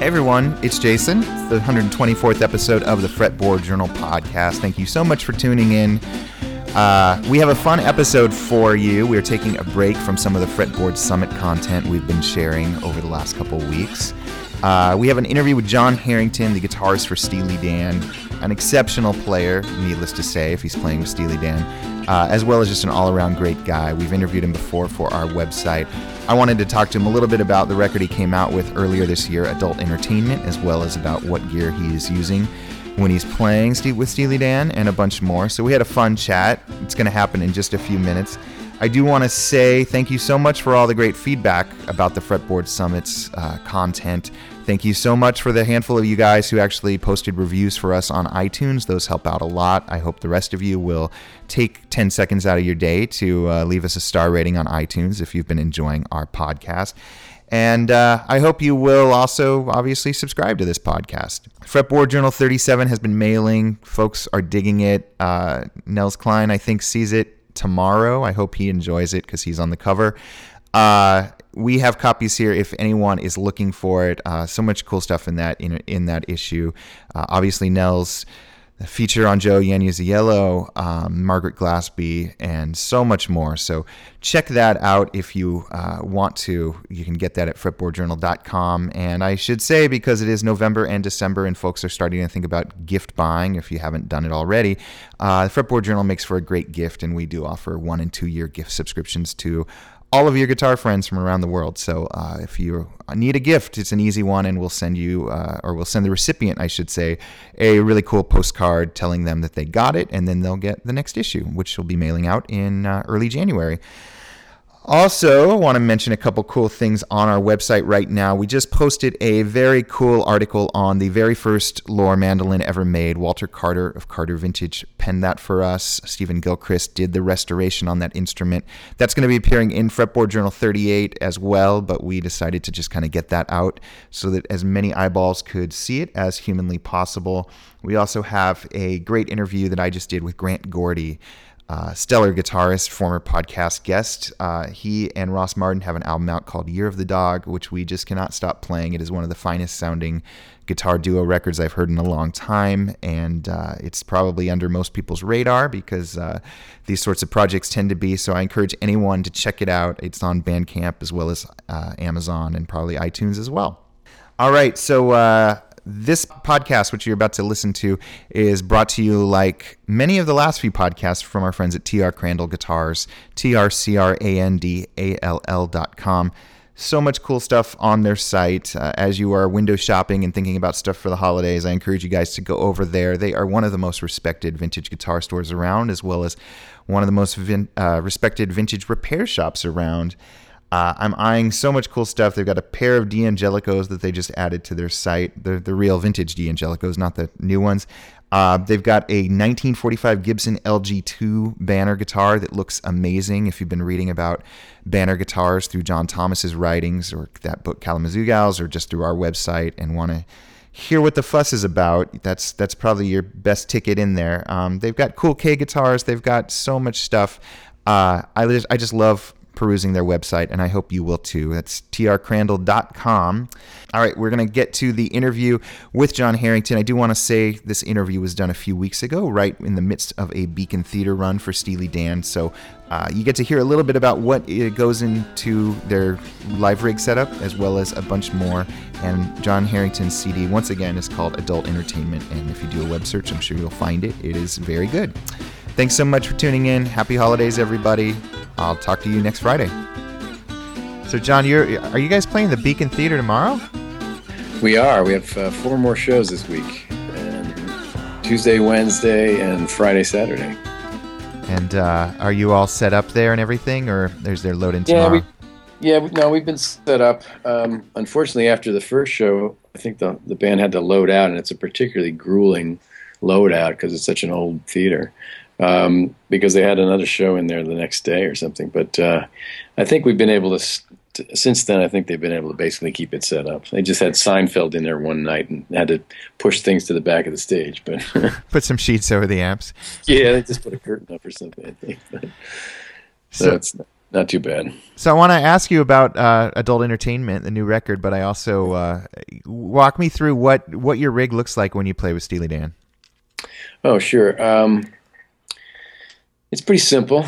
Hey everyone, it's Jason. It's the 124th episode of the Fretboard Journal podcast. Thank you so much for tuning in. We have a fun episode for you. We're taking a break from some of the Fretboard Summit content we've been sharing over the last couple of weeks. We have an interview with John Harrington, the guitarist for Steely Dan, an exceptional player, needless to say, if he's playing with Steely Dan, as well as just an all-around great guy. We've interviewed him before for our website. I wanted to talk to him a little bit about the record he came out with earlier this year, Adult Entertainment, as well as about what gear he is using when he's playing with Steely Dan, and a bunch more. So we had a fun chat. It's going to happen in just a few minutes. I do want to say thank you so much for all the great feedback about the Fretboard Summit's content. Thank you so much for the handful of you guys who actually posted reviews for us on iTunes. Those help out a lot. I hope the rest of you will take 10 seconds out of your day to leave us a star rating on iTunes if you've been enjoying our podcast. And I hope you will also obviously subscribe to this podcast. Fretboard Journal 37 has been mailing. Folks are digging it. Nels Klein, I think, sees it tomorrow. I hope he enjoys it because he's on the cover. We have copies here if anyone is looking for it. So much cool stuff in that issue. Obviously, Nels, the feature on Joe Yaniuziello, Margaret Glaspie, and so much more. So check that out if you want to. You can get that at fretboardjournal.com. And I should say, because it is November and December and folks are starting to think about gift buying, if you haven't done it already, the Fretboard Journal makes for a great gift, and we do offer 1 and 2 year gift subscriptions to all of your guitar friends from around the world. So if you need a gift, it's an easy one, and we'll send you, or we'll send the recipient, I should say, a really cool postcard telling them that they got it, and then they'll get the next issue, which we'll be mailing out in early January. Also, I want to mention a couple cool things on our website right now. We just posted a very cool article on the very first Lohr mandolin ever made. Walter Carter of Carter Vintage penned that for us. Stephen Gilchrist did the restoration on that instrument. That's going to be appearing in Fretboard Journal 38 as well, but we decided to just kind of get that out so that as many eyeballs could see it as humanly possible. We also have a great interview that I just did with Grant Gordy, stellar guitarist, former podcast guest. He and Ross Martin have an album out called Year of the Dog, which we just cannot stop playing. It is one of the finest sounding guitar duo records I've heard in a long time, and it's probably under most people's radar because these sorts of projects tend to be. So I encourage anyone to check it out. It's on Bandcamp as well as Amazon and probably iTunes as well. All right, so this podcast, which you're about to listen to, is brought to you like many of the last few podcasts from our friends at TR Crandall Guitars, trcrandall.com. So much cool stuff on their site. As you are window shopping and thinking about stuff for the holidays, I encourage you guys to go over there. They are one of the most respected vintage guitar stores around, as well as one of the most respected vintage repair shops around. I'm eyeing so much cool stuff. They've got a pair of D'Angelicos that they just added to their site. The real vintage D'Angelicos, not the new ones. They've got a 1945 Gibson LG2 Banner guitar that looks amazing. If you've been reading about Banner guitars through John Thomas's writings or that book Kalamazoo Gals, or just through our website and want to hear what the fuss is about, that's probably your best ticket in there. They've got cool K guitars. They've got so much stuff. I just love perusing their website, and I hope you will too. That's trcrandall.com. All right, we're going to get to the interview with John Harrington. I do want to say this interview was done a few weeks ago, right in the midst of a Beacon Theater run for Steely Dan. So you get to hear a little bit about what goes into their live rig setup, as well as a bunch more. And John Harrington's CD, once again, is called Adult Entertainment. And if you do a web search, I'm sure you'll find it. It is very good. Thanks so much for tuning in. Happy holidays, everybody. I'll talk to you next Friday. So, John, are you guys playing the Beacon Theater tomorrow? We are. We have 4 more shows this week. Tuesday, Wednesday, and Friday, Saturday. And are you all set up there and everything, or is there load-in tomorrow? We've been set up. Unfortunately, after the first show, I think the band had to load out, and it's a particularly grueling load out because it's such an old theater. Because they had another show in there the next day or something. But I think we've been able to, since then, I think they've been able to basically keep it set up. They just had Seinfeld in there one night and had to push things to the back of the stage. But put some sheets over the amps. Yeah, they just put a curtain up or something, I think. So it's not too bad. So I want to ask you about Adult Entertainment, the new record, but I also walk me through what your rig looks like when you play with Steely Dan. Oh, sure. It's pretty simple.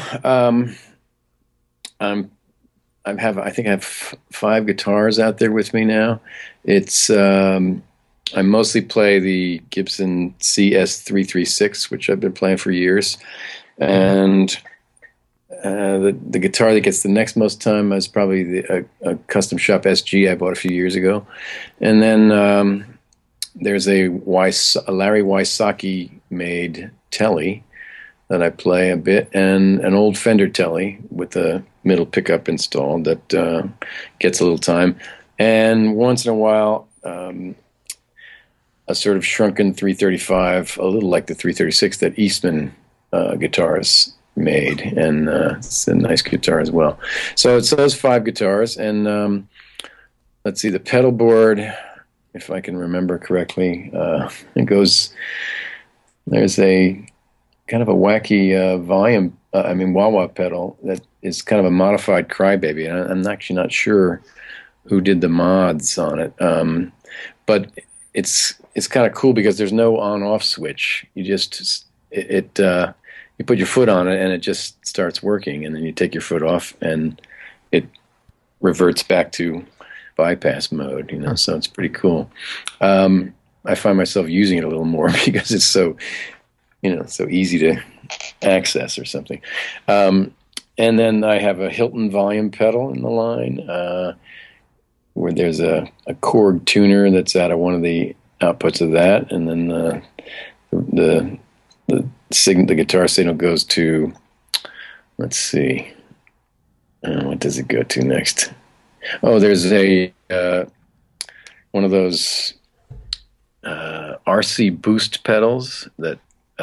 I think I have 5 guitars out there with me now. It's I mostly play the Gibson CS336, which I've been playing for years, and the guitar that gets the next most time is probably a Custom Shop SG I bought a few years ago, and then there's a Larry Wysocki made Telly that I play a bit, and an old Fender Telly with a middle pickup installed that gets a little time, and once in a while a sort of shrunken 335, a little like the 336 that Eastman guitars made, and it's a nice guitar as well. So it's those 5 guitars, and let's see, the pedal board, if I can remember correctly, there's a kind of a wacky wah-wah pedal that is kind of a modified Crybaby. I'm actually not sure who did the mods on it, but it's kind of cool because there's no on-off switch. You just you put your foot on it and it just starts working, and then you take your foot off and it reverts back to bypass mode. So it's pretty cool. I find myself using it a little more because it's so easy to access or something. And then I have a Hilton volume pedal in the line, where there's a Korg tuner that's out of one of the outputs of that, and then the guitar signal goes to, let's see, what does it go to next? Oh, there's a one of those RC Boost pedals that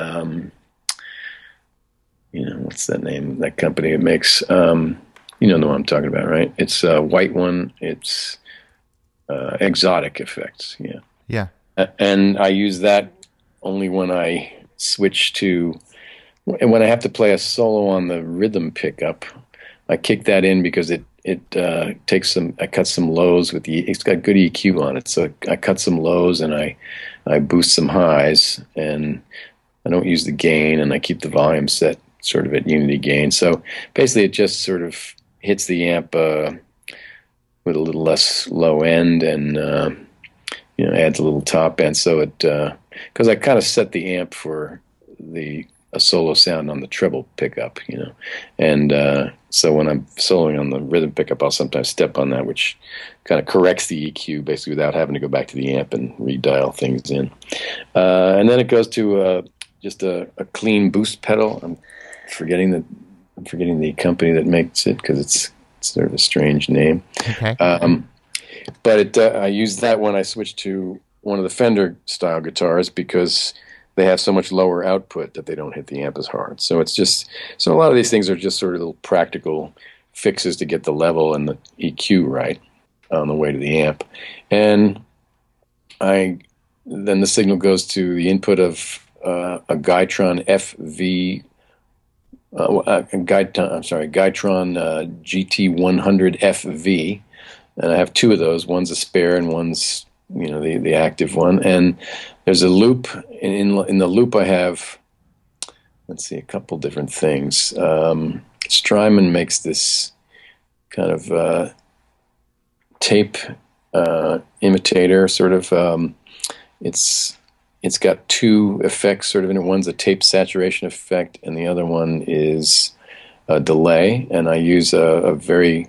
what's that name? That company it makes. The one I'm talking about, right? It's a white one. It's Exotic Effects. Yeah. Yeah. And I use that only when I switch to, and when I have to play a solo on the rhythm pickup, I kick that in because it takes I cut some lows with it's got good EQ on it, so I cut some lows and I boost some highs, and I don't use the gain, and I keep the volume set sort of at unity gain. So basically, it just sort of hits the amp with a little less low end, and adds a little top end. So it because I kind of set the amp for a solo sound on the treble pickup, and so when I'm soloing on the rhythm pickup, I'll sometimes step on that, which kind of corrects the EQ basically without having to go back to the amp and redial things in. And then it goes to just a clean boost pedal. I'm forgetting the company that makes it because it's sort of a strange name. Okay. But I use that when I switch to one of the Fender style guitars because they have so much lower output that they don't hit the amp as hard. So a lot of these things are just sort of little practical fixes to get the level and the EQ right on the way to the amp. And then the signal goes to the input of a Guytron Guytron GT100 FV, and I have 2 of those. One's a spare and one's the active one. And there's a loop. In the loop I have, let's see, a couple different things. Strymon makes this kind of tape imitator sort of. It's got 2 effects sort of in it. One's a tape saturation effect, and the other one is a delay. And I use a very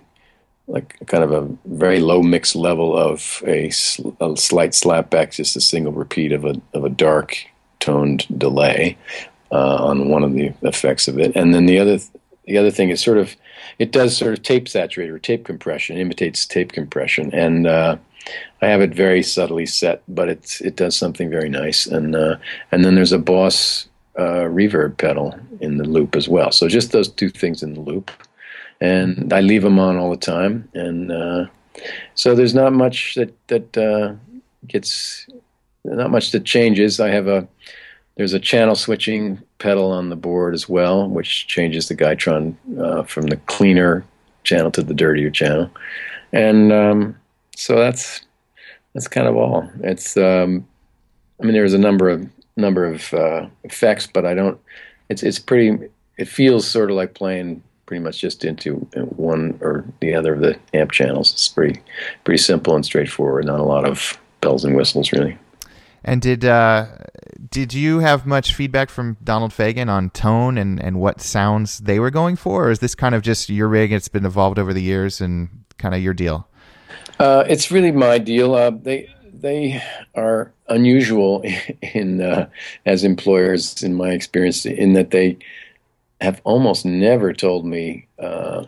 low mix level of a slight slapback, just a single repeat of a dark toned delay on one of the effects of it. And then the other thing is it does sort of tape saturate or tape compression, imitates tape compression, and I have it very subtly set, but it does something very nice. And then there's a Boss reverb pedal in the loop as well. So just those 2 things in the loop. And I leave them on all the time, and so there's not much that changes. There's a channel switching pedal on the board as well, which changes the Guytron from the cleaner channel to the dirtier channel, and so that's kind of all. It's I mean, there's a number of effects, but I don't. It's pretty. It feels sort of like playing pretty much just into one or the other of the amp channels. It's pretty simple and straightforward. Not a lot of bells and whistles, really. And did you have much feedback from Donald Fagen on tone and what sounds they were going for, or is this kind of just your rig? It's been evolved over the years and kind of your deal. It's really my deal. They are unusual in as employers, in my experience, in that they have almost never told me, how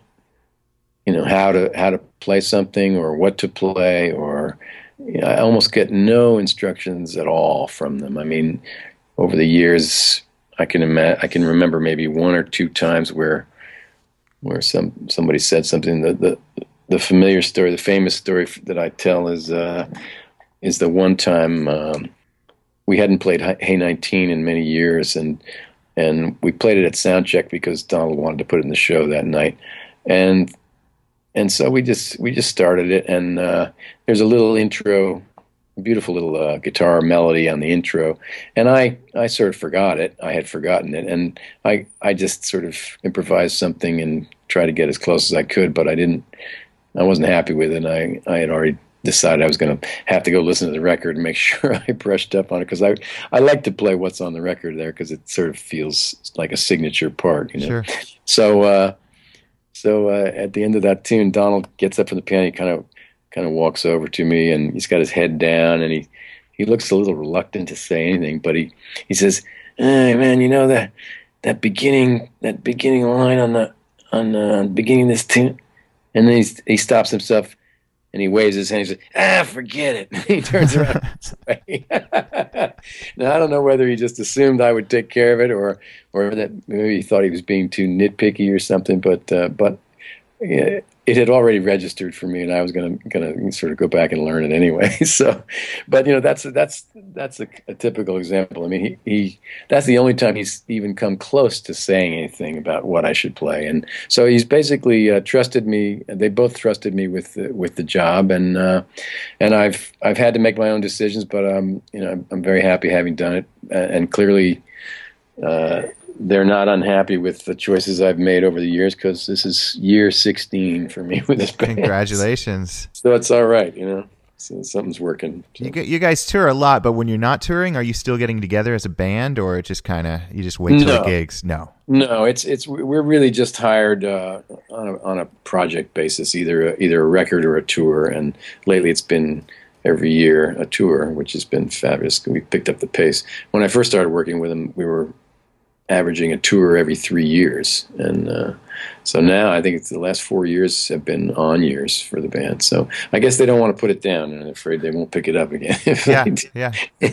to play something or what to play, or I almost get no instructions at all from them. I mean, over the years, I can remember maybe one or two times where somebody said something. The familiar story, the famous story that I tell is the one time we hadn't played Hey 19 in many years, and we played it at soundcheck because Donald wanted to put it in the show that night, and so we just started it, and there's a little intro, a beautiful little guitar melody on the intro, and I sort of forgot it. I had forgotten it, and I just sort of improvised something and tried to get as close as I could, but I wasn't happy with it. And I had already decided I was going to have to go listen to the record and make sure I brushed up on it, because I like to play what's on the record there, because it sort of feels like a signature part, Sure. So at the end of that tune, Donald gets up from the piano. He kind of walks over to me, and he's got his head down, and he looks a little reluctant to say anything, but he says, "Hey man, that beginning line on the beginning of this tune," and then he stops himself. And he waves his hand. He says, forget it. He turns around. Now, I don't know whether he just assumed I would take care of it, or that maybe he thought he was being too nitpicky or something. But yeah, it had already registered for me, and I was gonna sort of go back and learn it anyway. So, but that's a typical example. I mean, he that's the only time he's even come close to saying anything about what I should play, and so he's basically trusted me. They both trusted me with the job, and I've had to make my own decisions, but I'm very happy having done it, and clearly. They're not unhappy with the choices I've made over the years, because this is year 16 for me with this band. Congratulations. So it's all right, So something's working. So. You guys tour a lot, but when you're not touring, are you still getting together as a band, or it just kind of you just wait till the gigs? No, we're really just hired on a project basis, either a record or a tour, and lately it's been every year a tour, which has been fabulous. We picked up the pace. When I first started working with them, we were averaging a tour every 3 years, and so now I think the last 4 years have been on years for the band. So I guess they don't want to put it down, and I'm afraid they won't pick it up again. Yeah.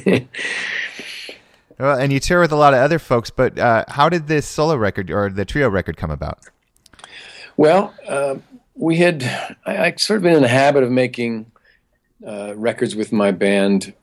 Well, and you tour with a lot of other folks, but how did this solo record or the trio record come about? Well, I sort of been in the habit of making records with my band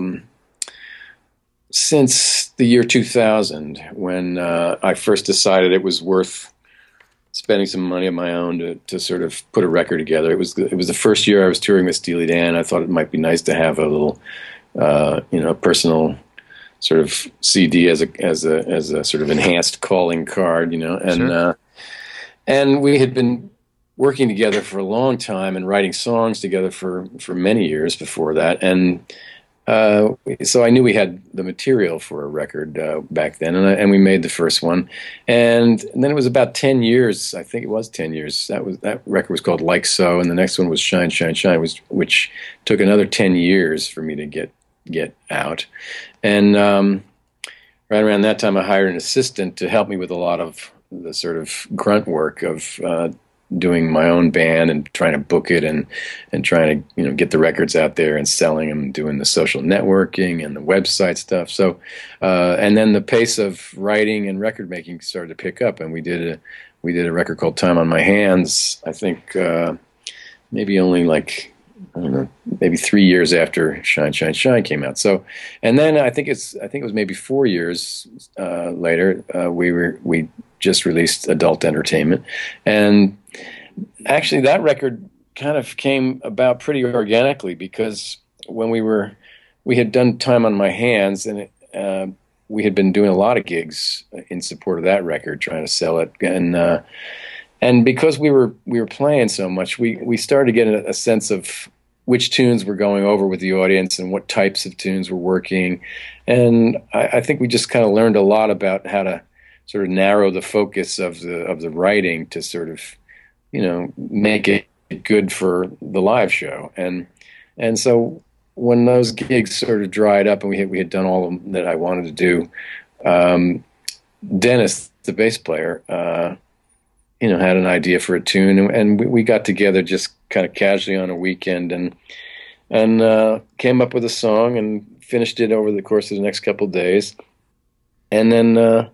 since the year 2000, when I first decided it was worth spending some money of my own to sort of put a record together. It was the first year I was touring with Steely Dan. I thought it might be nice to have a little, personal sort of CD as a sort of enhanced calling card, and Sure. And we had been working together for a long time and writing songs together for many years before that, and. So I knew we had the material for a record back then, and we made the first one, and then it was about 10 years. I think it was 10 years. That record was called Like So, and the next one was Shine, Shine, Shine, which took another 10 years for me to get out. And right around that time, I hired an assistant to help me with a lot of the sort of grunt work of doing my own band and trying to book it and trying to get the records out there and selling them, doing the social networking and the website stuff. So and then the pace of writing and record making started to pick up, and we did a record called Time on My Hands. I think maybe only maybe 3 years after Shine, Shine, Shine came out. So, and then I think it was maybe 4 years later we just released Adult Entertainment, and Actually, that record kind of came about pretty organically because when we had done Time on My Hands, and we had been doing a lot of gigs in support of that record, trying to sell it, and because we were playing so much, we started getting a sense of which tunes were going over with the audience and what types of tunes were working, and I think we just kind of learned a lot about how to sort of narrow the focus of the writing to sort of, make it good for the live show. And so when those gigs sort of dried up and we had done all of them that I wanted to do, Dennis, the bass player, had an idea for a tune, and we got together just kind of casually on a weekend and came up with a song and finished it over the course of the next couple of days. And then,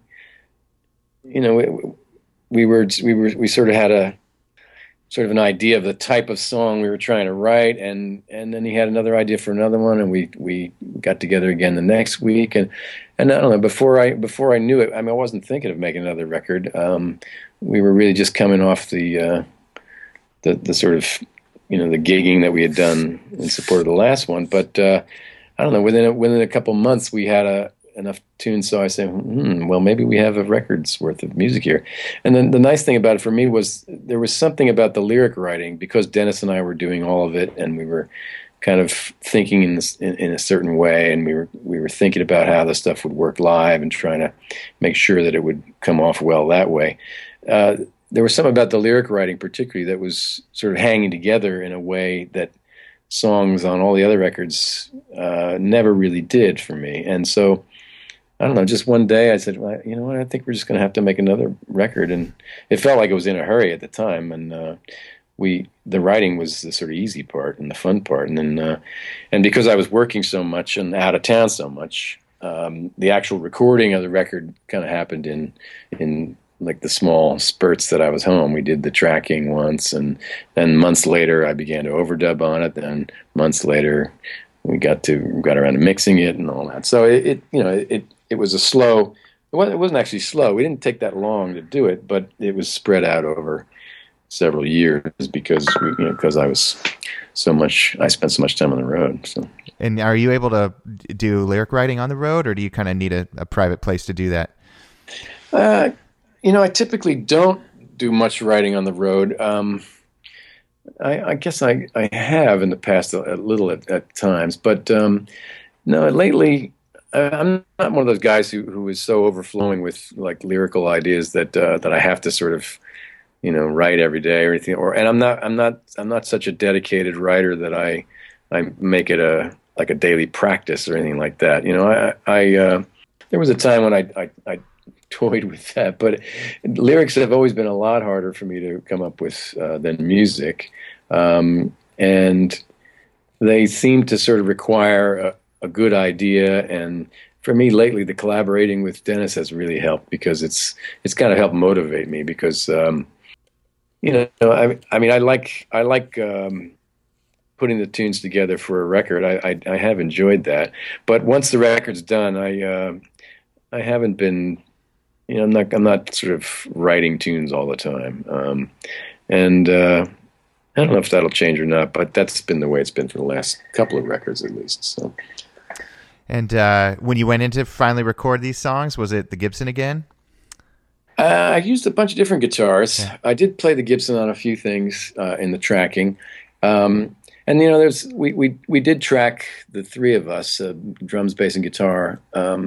we sort of had an idea of the type of song we were trying to write, and then he had another idea for another one, and we got together again the next week, and I don't know, before I knew it, I mean, I wasn't thinking of making another record. We were really just coming off the sort of, the gigging that we had done in support of the last one, but I don't know, within a couple months we had enough tunes, so I said, well, maybe we have a record's worth of music here. And then the nice thing about it for me was there was something about the lyric writing, because Dennis and I were doing all of it, and we were kind of thinking in a certain way, and we were thinking about how the stuff would work live and trying to make sure that it would come off well that way. There was something about the lyric writing particularly that was sort of hanging together in a way that songs on all the other records never really did for me. And so, I don't know, just one day I said, well, you know what, I think we're just going to have to make another record. And it felt like it was in a hurry at the time. And the writing was the sort of easy part and the fun part. And then, and because I was working so much and out of town so much, the actual recording of the record kind of happened in like the small spurts that I was home. We did the tracking once, and then months later I began to overdub on it. Then months later we got around to mixing it and all that. So it was a slow. It wasn't actually slow. We didn't take that long to do it, but it was spread out over several years because I spent so much time on the road. So. And are you able to do lyric writing on the road, or do you kind of need a private place to do that? I typically don't do much writing on the road. I guess I have in the past a little at times, but no, lately I'm not one of those guys who is so overflowing with like lyrical ideas that I have to sort of write every day or anything. And I'm not such a dedicated writer that I make it a daily practice or anything like that. There was a time when I toyed with that, but lyrics have always been a lot harder for me to come up with than music, and they seem to sort of require a good idea. And for me lately, the collaborating with Dennis has really helped, because it's kind of helped motivate me, because I like putting the tunes together for a record. I have enjoyed that, but once the record's done, I haven't been. I'm not sort of writing tunes all the time, and I don't know if that'll change or not. But that's been the way it's been for the last couple of records, at least. So. And when you went in to finally record these songs, was it the Gibson again? I used a bunch of different guitars. Yeah. I did play the Gibson on a few things in the tracking, and we did track, the three of us, drums, bass, and guitar.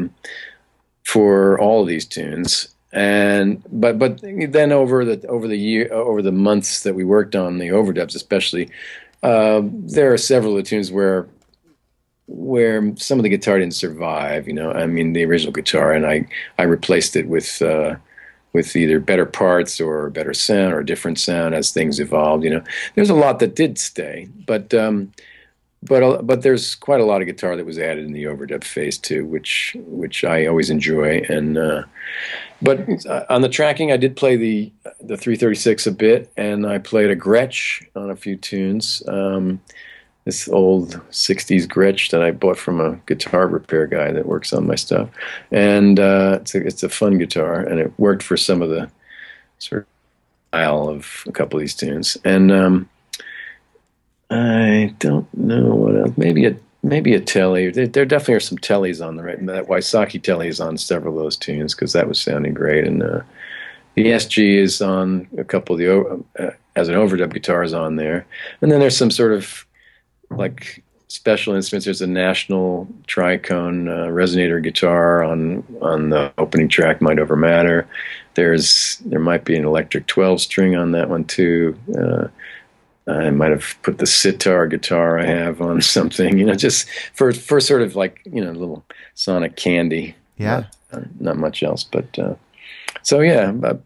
For all of these tunes, but then over the months that we worked on the overdubs, especially, there are several of the tunes where some of the guitar didn't survive. The original guitar, and I replaced it with either better parts or better sound or different sound as things evolved. There's a lot that did stay, but there's quite a lot of guitar that was added in the overdub phase too, which I always enjoy. And but on the tracking, I did play the 336 a bit, and I played a Gretsch on a few tunes. This old '60s Gretsch that I bought from a guitar repair guy that works on my stuff, and it's a fun guitar, and it worked for some of the sort of a couple of these tunes, and I don't know what else. Maybe a telly. There definitely are some tellies on the right. That Wysocki telly is on several of those tunes because that was sounding great, and the SG is on a couple of the as an overdub guitar is on there, and then there's some sort of like special instruments. There's a National Tricone resonator guitar on the opening track, Mind Over Matter. There might be an electric 12 string on that one too. I might have put the sitar guitar I have on something, just for sort of like, a little sonic candy. Yeah. Not much else, but so yeah, but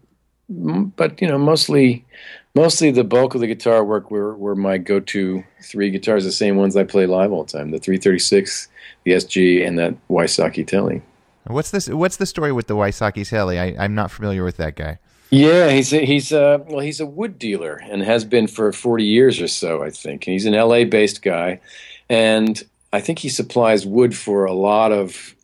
mostly the bulk of the guitar work were my go-to three guitars, the same ones I play live all the time: the 336, the SG, and that Wysocki telly. What's the story with the Wysocki telly? I'm not familiar with that guy. Yeah, he's a wood dealer and has been for 40 years or so, I think. And he's an LA-based guy, and I think he supplies wood for a lot of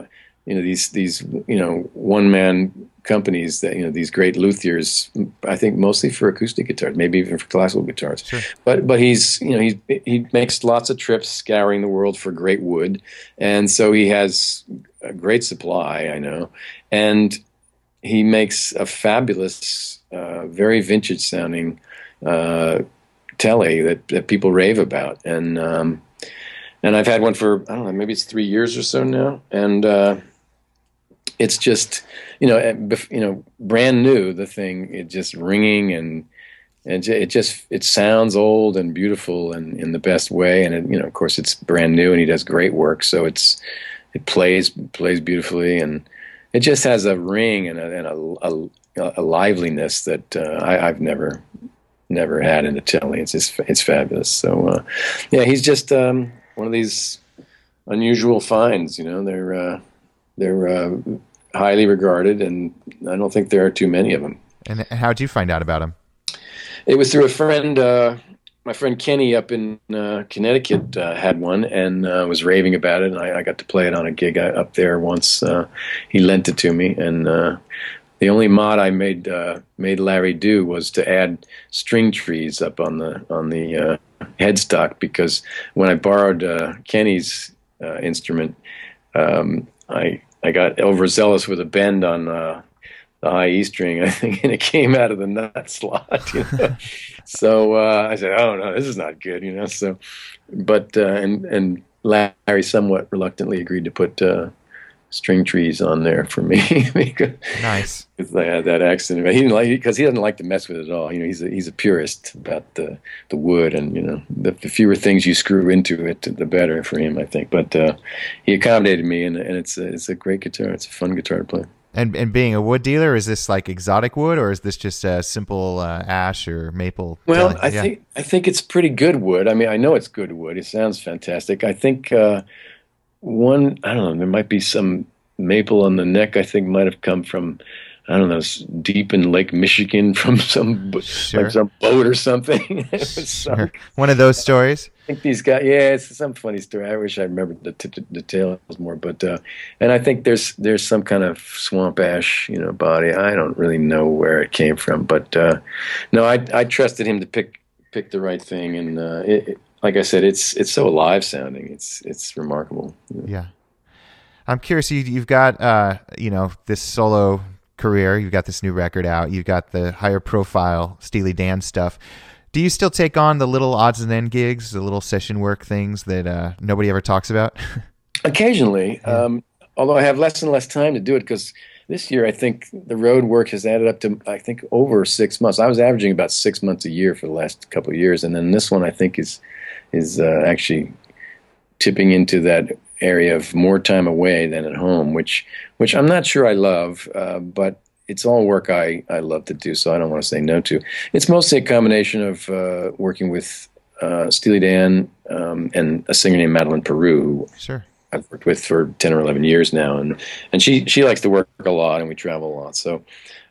these one-man companies that these great luthiers. I think mostly for acoustic guitars, maybe even for classical guitars. Sure. But he's he makes lots of trips scouring the world for great wood, and so he has a great supply. I know, and he makes a fabulous, very vintage sounding telly that people rave about, and I've had one for, I don't know, maybe it's 3 years or so now, and it's just brand new. The thing, it just ringing and it sounds old and beautiful and in the best way, and of course it's brand new, and he does great work, so it plays beautifully, and it just has a ring and a liveliness that I've never had in a telly. It's fabulous. So yeah, he's just one of these unusual finds. They're highly regarded, and I don't think there are too many of them. And how'd you find out about him? It was through a friend. My friend Kenny up in Connecticut had one and was raving about it, and I got to play it on a gig up there once. He lent it to me, and the only mod I made Larry do was to add string trees up on the headstock, because when I borrowed Kenny's instrument, I got overzealous with a bend on the high E string, I think, and it came out of the nut slot. So I said, "Oh no, this is not good," So, but and Larry somewhat reluctantly agreed to put string trees on there for me. Nice. Because I had that accident. He didn't like, because he doesn't like to mess with it at all. He's a purist about the wood, and the fewer things you screw into it, the better for him, I think. But he accommodated me, and it's a great guitar. It's a fun guitar to play. And being a wood dealer, is this like exotic wood, or is this just a simple ash or maple? Well, I think it's pretty good wood. I mean, I know it's good wood. It sounds fantastic. I think I don't know, there might be some maple on the neck. I think might have come from, I don't know, deep in Lake Michigan from some like some boat or something. Sure. One of those stories. I think these guys, yeah, it's some funny story. I wish I remembered the details more, but and I think there's some kind of swamp ash, body. I don't really know where it came from, but no, I trusted him to pick the right thing, and like I said, it's so alive sounding. It's remarkable. Yeah, I'm curious. You've got this solo career. You've got this new record out. You've got the higher profile Steely Dan stuff. Do you still take on the little odds and end gigs, the little session work things that nobody ever talks about? Occasionally, although I have less and less time to do it, because this year I think the road work has added up to, I think, over 6 months. I was averaging about 6 months a year for the last couple of years, and then this one I think is actually tipping into that area of more time away than at home, which I'm not sure I love, but it's all work I love to do, so I don't want to say no to. It's mostly a combination of working with Steely Dan and a singer named Madeleine Peru, who sure. I've worked with for 10 or 11 years now, and she likes to work a lot, and we travel a lot. So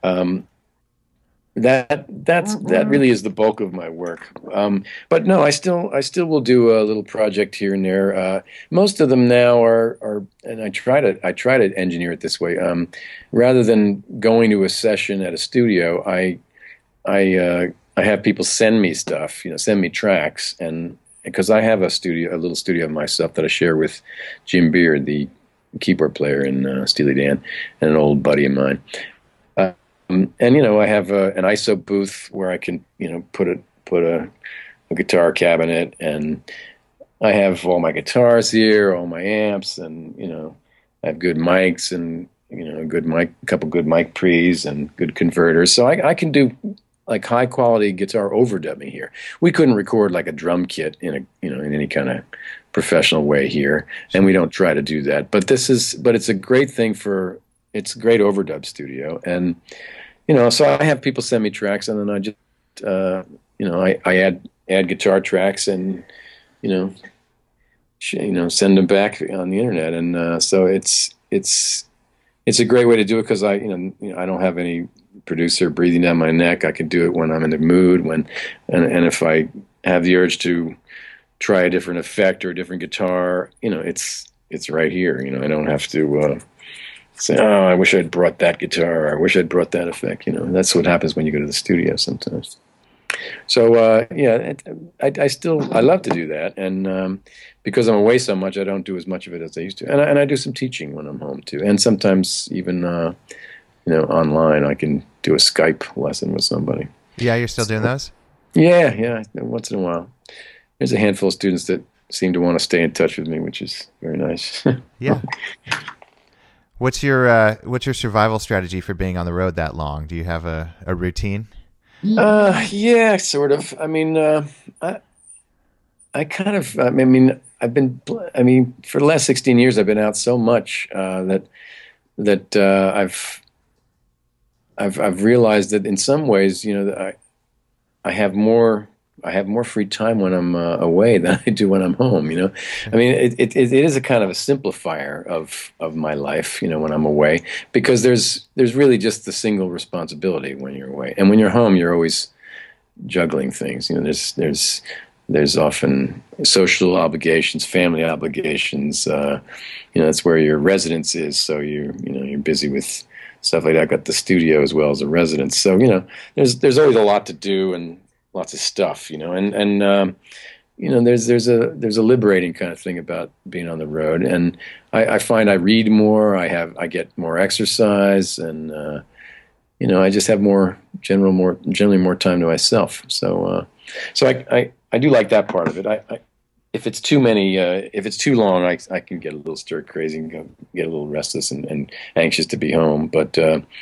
that really is the bulk of my work. But no, I still will do a little project here and there. Most of them now are, and I try to engineer it this way. Rather than going to a session at a studio, I I have people send me stuff, send me tracks, and because I have a little studio of myself that I share with Jim Beard, the keyboard player in Steely Dan, and an old buddy of mine. And I have an ISO booth where I can put a guitar cabinet, and I have all my guitars here, all my amps, and I have good mics and a couple good mic pre's and good converters, so I can do like high quality guitar overdubbing here. We couldn't record like a drum kit in any kind of professional way here, and we don't try to do that. But it's a great thing it's a great overdub studio, and so I have people send me tracks, and then I just I add guitar tracks and send them back on the internet, and so it's a great way to do it because I don't have any producer breathing down my neck. I can do it when I'm in the mood, and if I have the urge to try a different effect or a different guitar, it's right here. I don't have to say, oh, I wish I'd brought that guitar, or I wish I'd brought that effect. That's what happens when you go to the studio sometimes. So I love to do that, and because I'm away so much, I don't do as much of it as I used to, and I do some teaching when I'm home too, and sometimes even online I can do a Skype lesson with somebody. Yeah, you're still doing those? Yeah, once in a while. There's a handful of students that seem to want to stay in touch with me, which is very nice. Yeah. What's your survival strategy for being on the road that long? Do you have a routine? Yeah, sort of. I mean, I kind of. I mean, for the last 16 years, I've been out so much that I've realized that in some ways, that I have more free time when I'm away than I do when I'm home. I mean, it is a kind of a simplifier of my life. When I'm away, because there's really just the single responsibility when you're away, and when you're home, you're always juggling things. There's often social obligations, family obligations. That's where your residence is, so you're busy with stuff like that. I've got the studio as well as a residence, so there's always a lot to do and lots of stuff, and there's a liberating kind of thing about being on the road, and I find I read more, I get more exercise, and I just have generally more time to myself. So I do like that part of it. If it's too long, I can get a little stir crazy and get a little restless and anxious to be home. But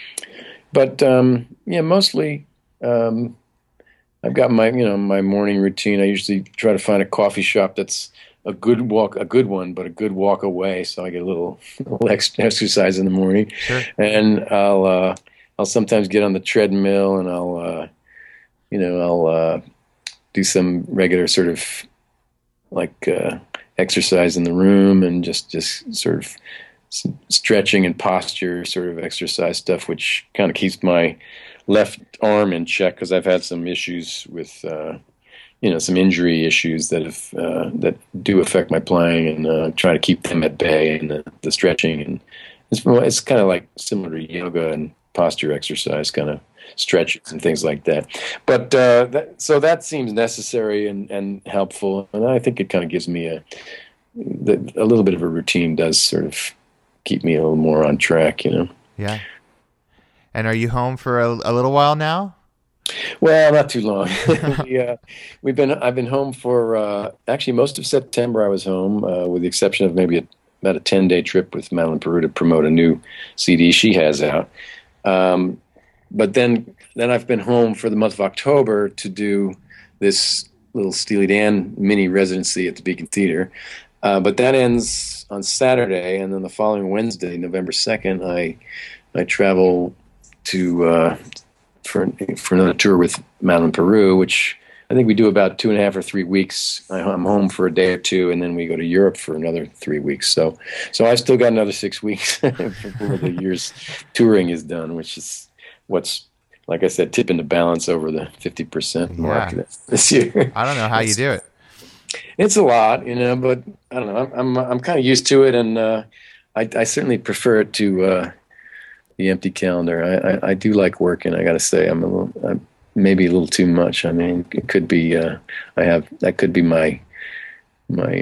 mostly. I've got my morning routine. I usually try to find a coffee shop that's a good one, but a good walk away, so I get a little exercise in the morning. Sure. And I'll sometimes get on the treadmill, and I'll do some regular sort of like exercise in the room, and just sort of stretching and posture sort of exercise stuff, which kind of keeps my left arm in check, because I've had some issues with, some injury issues that do affect my playing, and try to keep them at bay, and the stretching, and it's kind of like similar to yoga and posture exercise, kind of stretches and things like that. But so that seems necessary and helpful, and I think it kind of gives me a little bit of a routine. Does sort of keep me a little more on track, Yeah. And are you home for a little while now? Well, not too long. I've been home for actually most of September. I was home, with the exception of maybe about a 10-day trip with Madeline Peru to promote a new CD she has out. But then I've been home for the month of October to do this little Steely Dan mini residency at the Beacon Theater. But that ends on Saturday, and then the following Wednesday, November 2nd, I travel to for another tour with Madeline Peru, which I think we do about 2.5 or 3 weeks. I'm home for a day or two, and then we go to Europe for another 3 weeks. So I've still got another 6 weeks before the year's touring is done, which is what's, like I said, tipping the balance over the 50% mark this year. I don't know how you do it. It's a lot, but I don't know. I'm kind of used to it, and I certainly prefer it to the empty calendar. I do like working. I got to say, I'm maybe a little too much. I mean, it could be. That could be my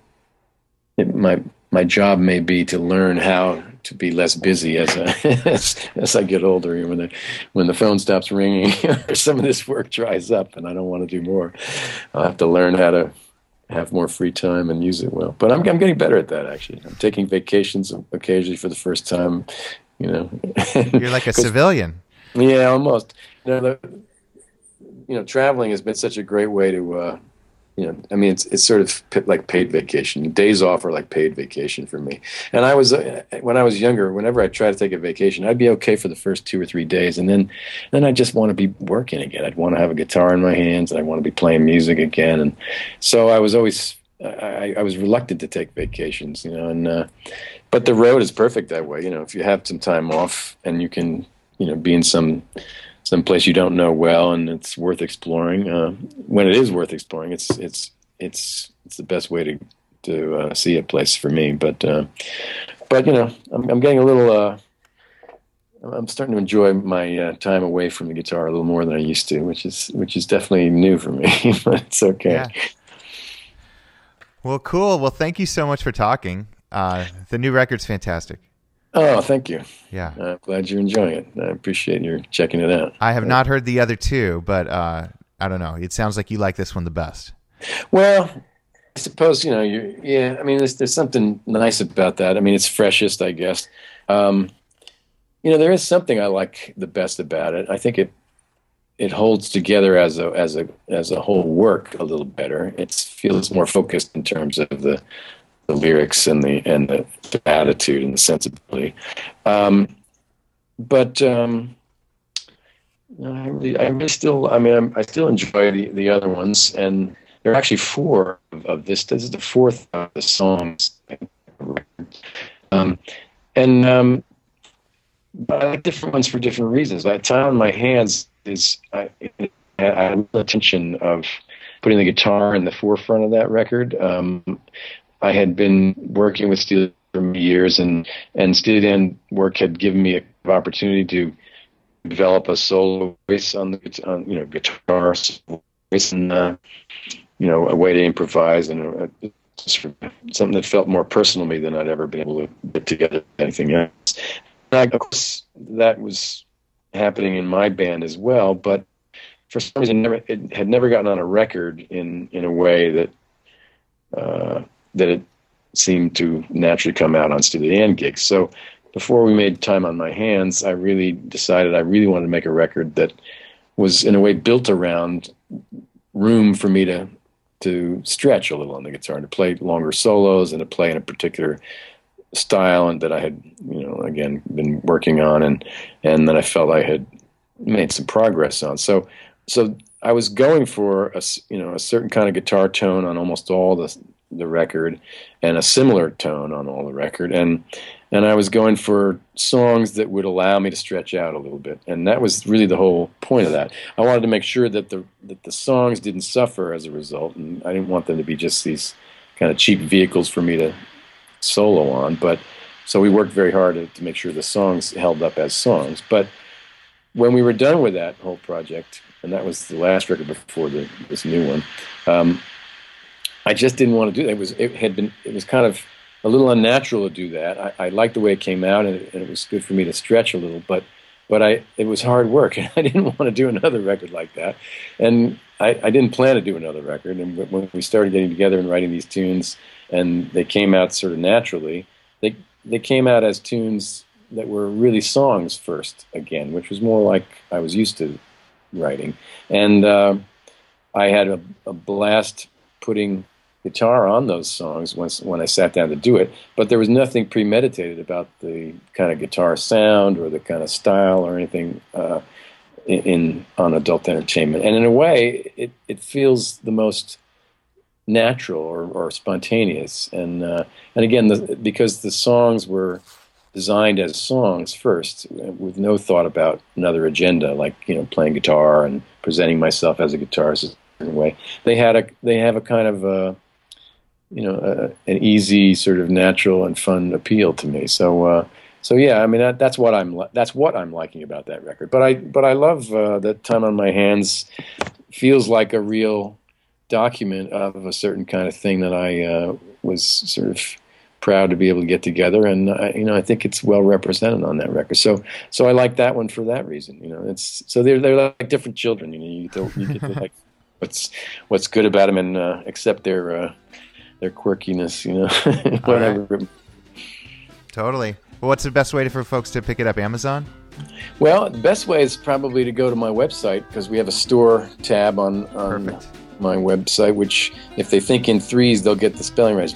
my job may be to learn how to be less busy as I get older. When the phone stops ringing, or some of this work dries up, and I don't want to do more, I'll have to learn how to have more free time and use it well. But I'm getting better at that, actually. I'm taking vacations occasionally for the first time. You're like a civilian. Yeah, almost. Traveling has been such a great way to. I mean, it's sort of like paid vacation. Days off are like paid vacation for me. And when I was younger, whenever I tried to take a vacation, I'd be okay for the first 2 or 3 days, and then I just want to be working again. I'd want to have a guitar in my hands, and I want to be playing music again. And so I was always I was reluctant to take vacations, but the road is perfect that way. If you have some time off and you can, be in some place you don't know well, and it's worth exploring. When it is worth exploring, it's the best way to see a place for me. But I'm getting a little. I'm starting to enjoy my time away from the guitar a little more than I used to, which is definitely new for me. But it's okay. Yeah. Well, cool. Well, thank you so much for talking. The new record's fantastic. Oh, thank you. Yeah. I'm glad you're enjoying it. I appreciate you checking it out. I have not heard the other two, but I don't know. It sounds like you like this one the best. Well, I suppose, I mean, there's something nice about that. I mean, it's freshest, I guess. There is something I like the best about it. I think it holds together as a whole work a little better. It feels more focused in terms of the lyrics and the attitude and the sensibility. I still enjoy the other ones, and there are actually 4 of this. This is the 4th of the songs. But I like different ones for different reasons. Time on My Hands I had the intention of putting the guitar in the forefront of that record. I had been working with Steely for many years, and Steely Dan work had given me an opportunity to develop a solo voice on guitar voice, and a way to improvise, and something that felt more personal to me than I'd ever been able to put together anything else. And of course, that was happening in my band as well, but for some reason, it had never gotten on a record in a way that it seemed to naturally come out on Steely Dan gigs. So before we made Time on My Hands, I really decided I really wanted to make a record that was in a way built around room for me to stretch a little on the guitar, and to play longer solos, and to play in a particular style, and that I had, again, been working on, and that I felt I had made some progress on. So I was going for a certain kind of guitar tone on almost all the record, and a similar tone on all the record, and I was going for songs that would allow me to stretch out a little bit, and that was really the whole point of that. I wanted to make sure that the songs didn't suffer as a result, and I didn't want them to be just these kind of cheap vehicles for me to solo on. But so we worked very hard to make sure the songs held up as songs. But when we were done with that whole project, and that was the last record before this new one, I just didn't want to do that. It was kind of a little unnatural to do that. I liked the way it came out, and it was good for me to stretch a little, but it was hard work, and I didn't want to do another record like that. And I didn't plan to do another record. And when we started getting together and writing these tunes, and they came out sort of naturally, they came out as tunes that were really songs first again, which was more like I was used to writing. And I had a blast putting guitar on those songs when I sat down to do it, but there was nothing premeditated about the kind of guitar sound or the kind of style or anything on Adult Entertainment. And in a way, it feels the most natural or spontaneous. And again, because the songs were designed as songs first, with no thought about another agenda, like playing guitar and presenting myself as a guitarist in a certain way. They have a kind of an easy, sort of natural and fun appeal to me. So So yeah, I mean that's what I'm liking about that record. But I love that Time on My Hands feels like a real document of a certain kind of thing that I was sort of proud to be able to get together, and I think it's well represented on that record. So I like that one for that reason. It's so they're like different children. You get to like what's good about them and accept their quirkiness. Whatever. Right. Totally. Well, what's the best way for folks to pick it up? Amazon? Well, the best way is probably to go to my website, because we have a store tab on my website, which if they think in threes, they'll get the spelling right. It's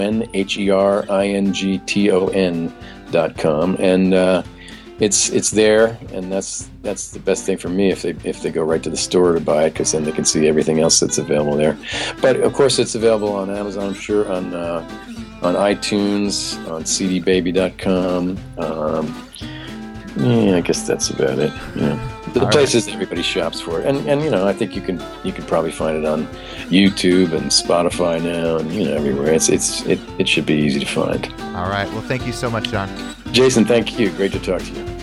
JONHERINGTON.com, and it's there, and that's the best thing for me if they go right to the store to buy it, because then they can see everything else that's available there. But of course, it's available on Amazon, I'm sure, on iTunes, on CDBaby.com. I guess that's about it. The places everybody shops for it, and I think you can probably find it on YouTube and Spotify now, and everywhere. It should be easy to find. All right. Well, thank you so much, John. Jason, thank you. Great to talk to you.